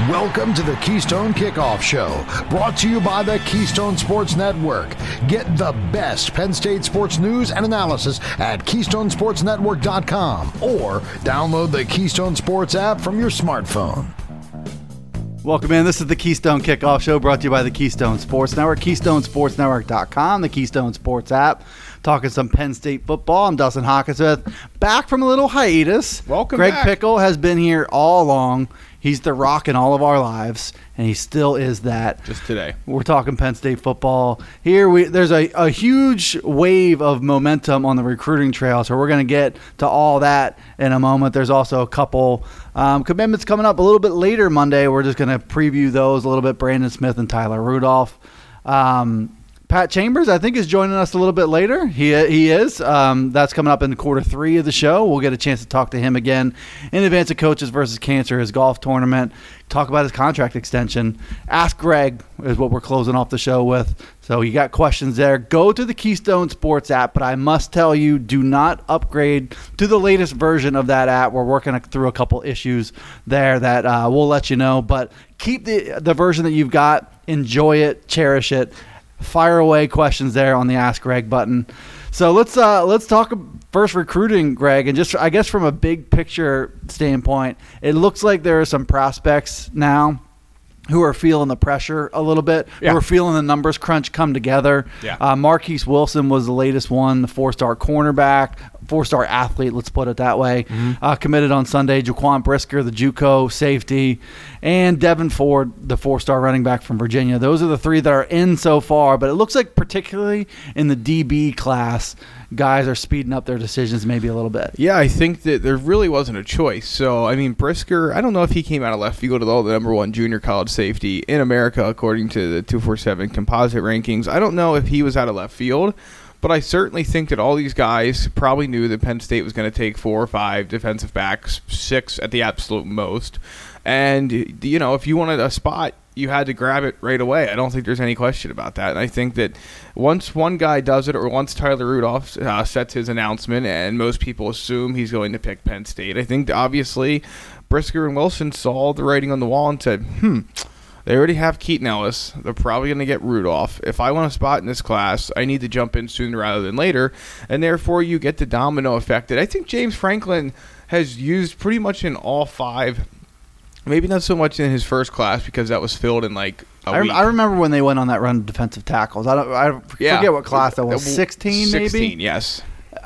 Welcome to the Keystone Kickoff Show, brought to you by the Keystone Sports Network. Get the best Penn State sports news and analysis at KeystoneSportsNetwork.com or download the Keystone Sports app from your smartphone. Welcome in. This is the Keystone Kickoff Show, brought to you by the Keystone Sports Network, KeystoneSportsNetwork.com, the Keystone Sports app. Talking some Penn State football. I'm Dustin Hawkinsmith, back from a little hiatus. Welcome Greg back. Pickle has been here all along. He's the rock in all of our lives, and he still is that. Just today. We're talking Penn State football. Here, there's a huge wave of momentum on the recruiting trail, so we're going to get to all that in a moment. There's also a couple commitments coming up a little bit later Monday. We're just going to preview those a little bit. Brandon Smith and Tyler Rudolph. Pat Chambers, I think, is joining us a little bit later. He is. That's coming up in quarter 3 of the show. We'll get a chance to talk to him again in advance of Coaches versus Cancer, his golf tournament, talk about his contract extension. Ask Greg is what we're closing off the show with. So you got questions there. Go to the Keystone Sports app, but I must tell you, do not upgrade to the latest version of that app. We're working through a couple issues there that we'll let you know. But keep the version that you've got. Enjoy it. Cherish it. Fire away questions there on the Ask Greg button. So let's talk first recruiting, Greg, and just I guess from a big picture standpoint, it looks like there are some prospects now who are feeling the pressure a little bit, who are feeling the numbers crunch come together. Yeah. Marquise Wilson was the latest one, the 4-star cornerback, 4-star athlete, let's put it that way. Committed on Sunday. Jaquan Brisker, the JUCO safety, and Devin Ford, the 4-star running back from Virginia. Those are the 3 that are in so far, but it looks like particularly in the DB class, guys are speeding up their decisions maybe a little bit. Yeah, I think that there really wasn't a choice. So, I mean, Brisker, I don't know if he came out of left field at all, the number 1 junior college safety in America, according to the 247 composite rankings. I don't know if he was out of left field, but I certainly think that all these guys probably knew that Penn State was going to take 4 or 5 defensive backs, 6 at the absolute most. And, you know, if you wanted a spot, you had to grab it right away. I don't think there's any question about that. And I think that once one guy does it, or once Tyler Rudolph sets his announcement, and most people assume he's going to pick Penn State, I think obviously Brisker and Wilson saw the writing on the wall and said, they already have Keaton Ellis. They're probably going to get Rudolph. If I want a spot in this class, I need to jump in sooner rather than later. And therefore, you get the domino effect that I think James Franklin has used pretty much in all 5. Maybe not so much in his first class because that was filled in like a week. I remember when they went on that run of defensive tackles. I forget what class that was. 16 maybe? 16, yes.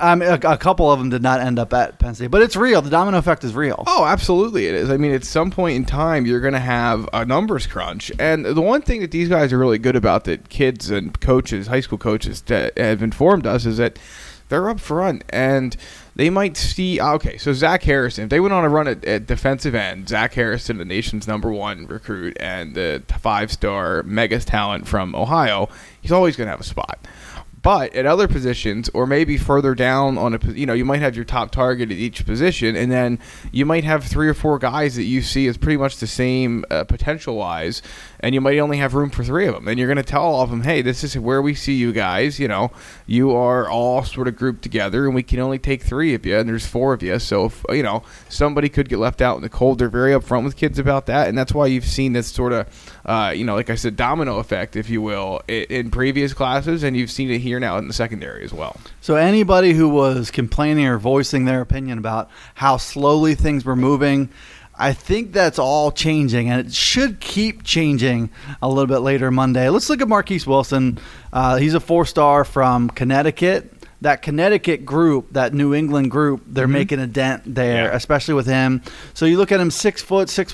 A couple of them did not end up at Penn State. But it's real. The domino effect is real. Oh, absolutely it is. I mean, at some point in time, you're going to have a numbers crunch. And the one thing that these guys are really good about that kids and coaches, high school coaches, have informed us is that they're up front. And they might see, okay, so Zach Harrison, if they went on a run at defensive end, Zach Harrison, the nation's number 1 recruit and the 5-star mega talent from Ohio, he's always going to have a spot. But at other positions, or maybe further down on you might have your top target at each position, and then you might have 3 or 4 guys that you see as pretty much the same potential-wise, and you might only have room for 3 of them. And you're going to tell all of them, hey, this is where we see you guys. You know, you are all sort of grouped together, and we can only take 3 of you, and there's 4 of you. So, if, somebody could get left out in the cold. They're very upfront with kids about that, and that's why you've seen this sort of, like I said, domino effect, if you will, in previous classes, and you've seen it here now in the secondary as well. So anybody who was complaining or voicing their opinion about how slowly things were moving, I think that's all changing, and it should keep changing a little bit later Monday. Let's look at Marquise Wilson. He's a 4-star from Connecticut. That Connecticut group, that New England group, they're making a dent there, especially with him. So you look at him, 6 foot, 6'1",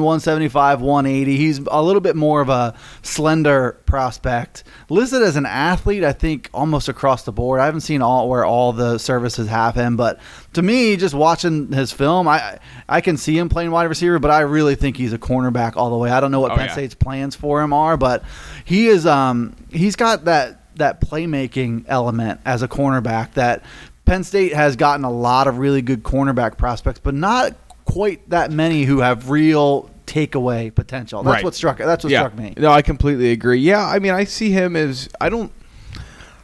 175, 180. He's a little bit more of a slender prospect. Listed as an athlete, I think, almost across the board. I haven't seen where all the services have him, but to me, just watching his film, I can see him playing wide receiver, but I really think he's a cornerback all the way. I don't know what Penn State's plans for him are, but he is. He's got that playmaking element as a cornerback that Penn State has gotten a lot of really good cornerback prospects, but not quite that many who have real takeaway potential. That's what struck me. No, I completely agree. Yeah, I mean, I see him as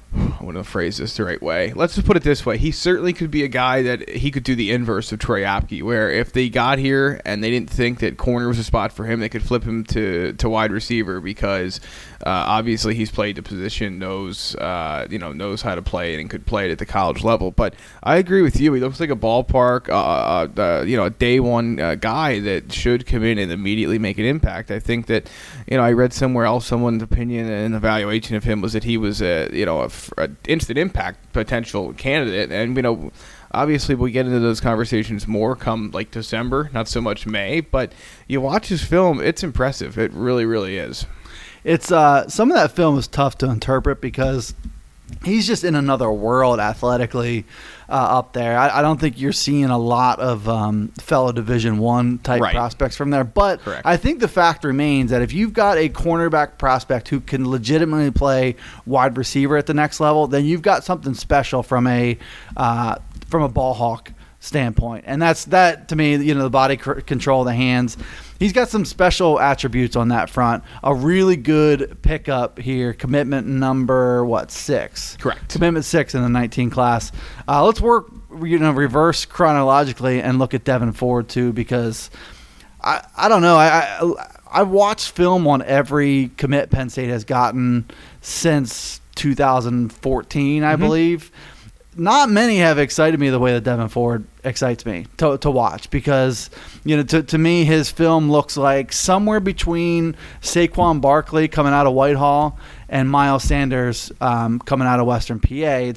I want to phrase this the right way. Let's just put it this way. He certainly could be a guy that he could do the inverse of Troy Apke, where if they got here and they didn't think that corner was a spot for him, they could flip him to wide receiver because obviously he's played the position, knows how to play it and could play it at the college level. But I agree with you. He looks like a ballpark, a day one guy that should come in and immediately make an impact. I think that, I read somewhere else someone's opinion and evaluation of him was that he was a instant impact potential candidate, and obviously we'll get into those conversations more come like December, not so much May, but you watch his film, it's impressive. It really, really is. It's some of that film is tough to interpret because he's just in another world athletically up there. I don't think you're seeing a lot of fellow Division I type prospects from there. But correct. I think the fact remains that if you've got a cornerback prospect who can legitimately play wide receiver at the next level, then you've got something special from a ball hawk standpoint. And that to me, the body control, the hands. He's got some special attributes on that front. A really good pickup here. Commitment number, 6? Correct. Commitment 6 in the 19 class. Let's work, reverse chronologically and look at Devin Ford too, because I don't know. I've watched film on every commit Penn State has gotten since 2014, I believe. Not many have excited me the way that Devin Ford excites me to watch because, to me, his film looks like somewhere between Saquon Barkley coming out of Whitehall and Miles Sanders coming out of Western PA.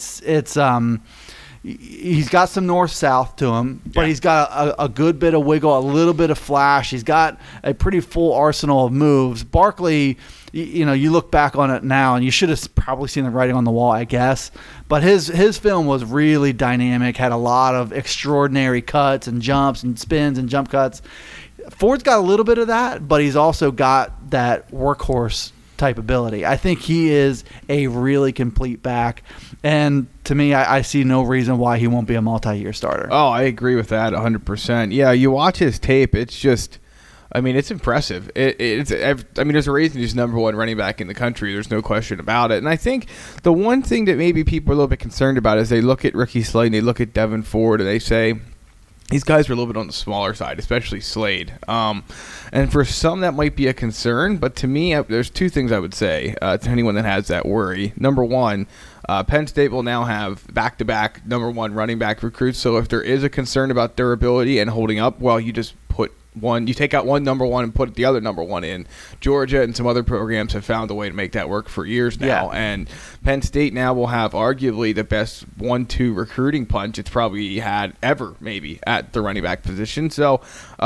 He's got some north-south to him, but he's got a good bit of wiggle, a little bit of flash. He's got a pretty full arsenal of moves. Barkley, you look back on it now, and you should have probably seen the writing on the wall, I guess. But his film was really dynamic, had a lot of extraordinary cuts and jumps and spins and jump cuts. Ford's got a little bit of that, but he's also got that workhorse type ability. I think he is a really complete back, and to me, I see no reason why he won't be a multi-year starter. Oh, I agree with that 100%. Yeah, you watch his tape, it's just, it's impressive. There's a reason he's number one running back in the country. There's no question about it. And I think the one thing that maybe people are a little bit concerned about is they look at Ricky Slade and they look at Devin Ford and they say, these guys are a little bit on the smaller side, especially Slade. And for some, that might be a concern. But to me, there's two things I would say to anyone that has that worry. Number one, Penn State will now have back-to-back number one running back recruits. So if there is a concern about durability and holding up, well, you just you take out one number one and put the other number one in. Georgia and some other programs have found a way to make that work for years now. Yeah. And Penn State now will have arguably the best 1-2 recruiting punch it's probably had ever, maybe, at the running back position. So,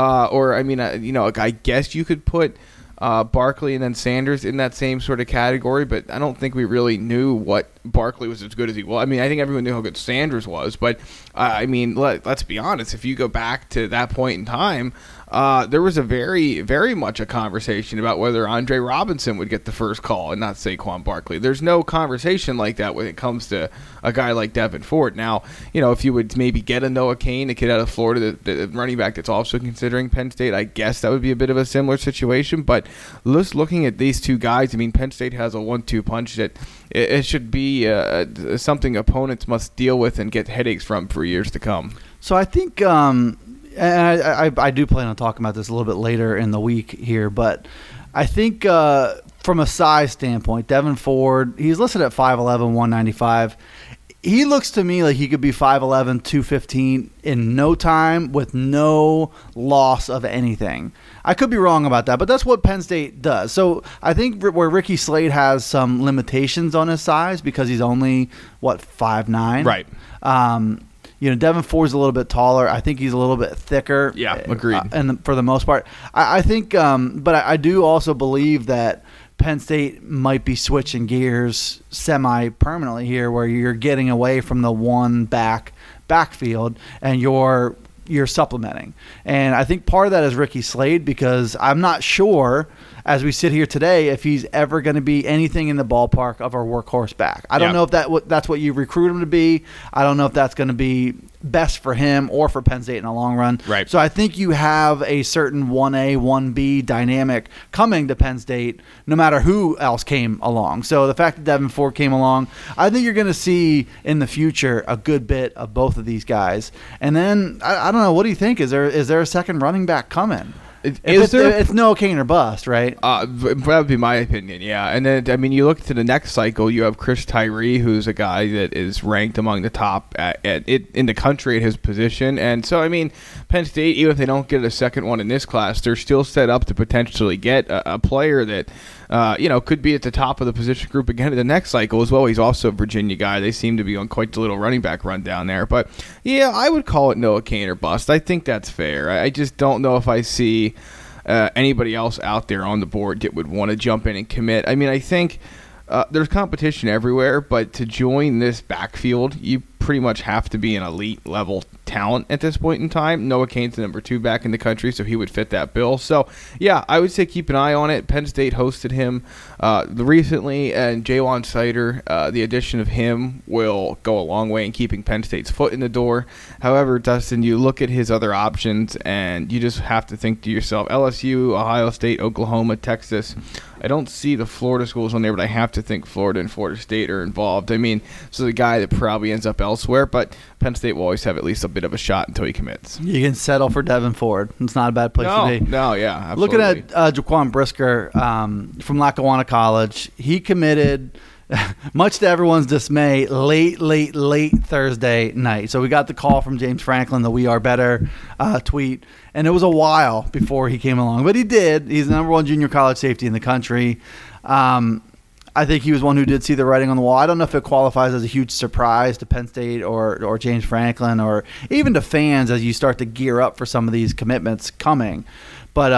I guess you could put Barkley and then Sanders in that same sort of category, but I don't think we really knew what Barkley was as good as he was. I think everyone knew how good Sanders was, but let's be honest. If you go back to that point in time, there was a very, very much a conversation about whether Andre Robinson would get the first call and not Saquon Barkley. There's no conversation like that when it comes to a guy like Devin Ford. Now, if you would maybe get a Noah Cain, a kid out of Florida, the running back that's also considering Penn State, I guess that would be a bit of a similar situation. But just looking at these two guys, Penn State has a 1-2 punch that it should be something opponents must deal with and get headaches from for years to come. So I think, and I do plan on talking about this a little bit later in the week here, but I think from a size standpoint, Devin Ford, he's listed at 5'11", 195. He looks to me like he could be 5'11", 215 in no time with no loss of anything. I could be wrong about that, but that's what Penn State does. So I think where Ricky Slade has some limitations on his size because he's only, 5'9"? Right. Devin Ford's a little bit taller. I think he's a little bit thicker. Yeah, agreed. And for the most part, I think, but I do also believe that Penn State might be switching gears semi-permanently here, where you're getting away from the one backfield and you're supplementing. And I think part of that is Ricky Slade, because I'm not sure as we sit here today, if he's ever going to be anything in the ballpark of our workhorse back. I don't know if that's what you recruit him to be. I don't know if that's going to be best for him or for Penn State in the long run. Right. So I think you have a certain 1A, 1B dynamic coming to Penn State no matter who else came along. So the fact that Devin Ford came along, I think you're going to see in the future a good bit of both of these guys. And then, I don't know, what do you think? Is there a second running back coming? It's no Kane or bust, right? That would be my opinion, yeah. And then, I mean, you look to the next cycle, you have Chris Tyree, who's a guy that is ranked among the top in the country at his position. And so, I mean, Penn State, even if they don't get a second one in this class, they're still set up to potentially get a player that, could be at the top of the position group again in the next cycle as well. He's also a Virginia guy. They seem to be on quite the little running back run down there. But, yeah, I would call it Noah Kane or bust. I think that's fair. I just don't know if I see anybody else out there on the board that would want to jump in and commit. I mean, I think there's competition everywhere, but to join this backfield, you pretty much have to be an elite level talent at this point in time. Noah Kane's the number 2 back in the country, so he would fit that bill. So, yeah, I would say keep an eye on it. Penn State hosted him recently, and Jalen Sider, the addition of him will go a long way in keeping Penn State's foot in the door. However, Dustin, you look at his other options, and you just have to think to yourself, LSU, Ohio State, Oklahoma, Texas. I don't see the Florida schools on there, but I have to think Florida and Florida State are involved. I mean, so the guy that probably ends up elsewhere, but Penn State will always have at least a bit of a shot until he commits. You can settle for Devin Ford. It's not a bad place to be. No, yeah, absolutely. Looking at Jaquan Brisker from Lackawanna College, he committed, much to everyone's dismay, late Thursday night. So we got the call from James Franklin, the We Are Better tweet, and it was a while before he came along. But he did. He's the number 1 junior college safety in the country. I think he was one who did see the writing on the wall. I don't know if it qualifies as a huge surprise to Penn State or James Franklin or even to fans as you start to gear up for some of these commitments coming. But,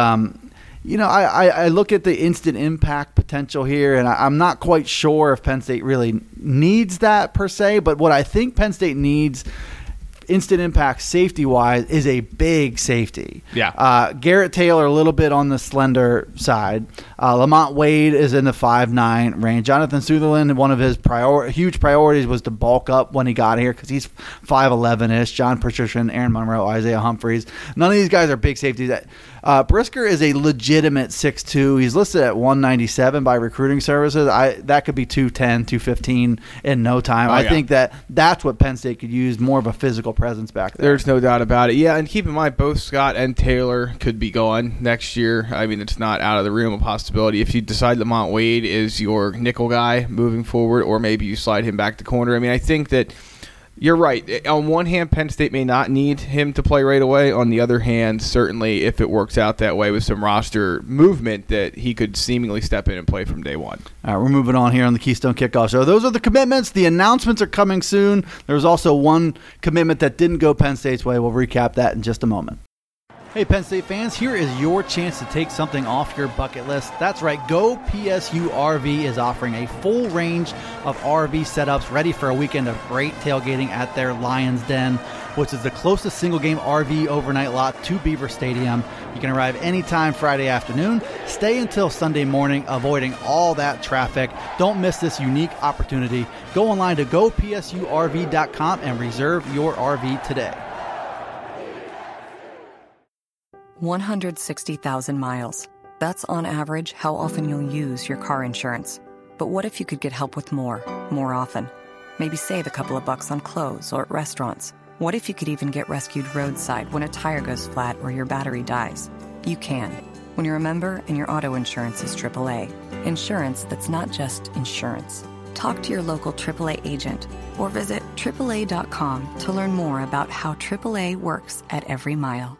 I look at the instant impact potential here, and I'm not quite sure if Penn State really needs that per se. But what I think Penn State needs instant impact safety-wise is a big safety. Yeah. Garrett Taylor a little bit on the slender side. Lamont Wade is in the 5'9" range. Jonathan Sutherland, one of his huge priorities was to bulk up when he got here because he's 5'11"-ish. John Patrician, Aaron Monroe, Isaiah Humphreys. None of these guys are big safeties. Brisker is a legitimate 6'2". He's listed at 197 by recruiting services. That could be 210, 215 in no time. I think that's what Penn State could use, more of a physical presence back there. There's no doubt about it. Yeah, and keep in mind, both Scott and Taylor could be gone next year. I mean, it's not out of the realm of possibility. If you decide Lamont Wade is your nickel guy moving forward, or maybe you slide him back to corner. I mean, I think that you're right. On one hand, Penn State may not need him to play right away. On the other hand, certainly if it works out that way with some roster movement, that he could seemingly step in and play from day one. All right, we're moving on here on the Keystone Kickoff Show. Those are the commitments. The announcements are coming soon. There was also one commitment that didn't go Penn State's way. We'll recap that in just a moment. Hey, Penn State fans, here is your chance to take something off your bucket list. That's right, Go PSU RV is offering a full range of RV setups ready for a weekend of great tailgating at their Lions Den, which is the closest single-game RV overnight lot to Beaver Stadium. You can arrive anytime Friday afternoon, stay until Sunday morning, avoiding all that traffic. Don't miss this unique opportunity. Go online to gopsurv.com and reserve your RV today. 160,000 miles. That's on average how often you'll use your car insurance. But what if you could get help with more often? Maybe save a couple of bucks on clothes or at restaurants. What if you could even get rescued roadside when a tire goes flat or your battery dies? You can, when you're a member and your auto insurance is AAA. Insurance that's not just insurance. Talk to your local AAA agent or visit AAA.com to learn more about how AAA works at every mile.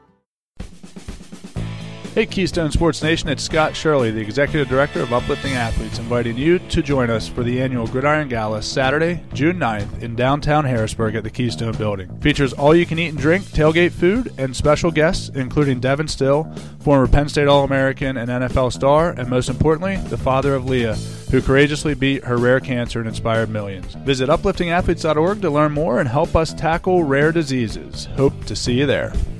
Hey Keystone Sports Nation, it's Scott Shirley, the Executive Director of Uplifting Athletes, inviting you to join us for the annual Gridiron Gala Saturday, June 9th in downtown Harrisburg at the Keystone Building. Features all you can eat and drink, tailgate food, and special guests including Devin Still, former Penn State All-American and NFL star, and most importantly, the father of Leah, who courageously beat her rare cancer and inspired millions. Visit upliftingathletes.org to learn more and help us tackle rare diseases. Hope to see you there.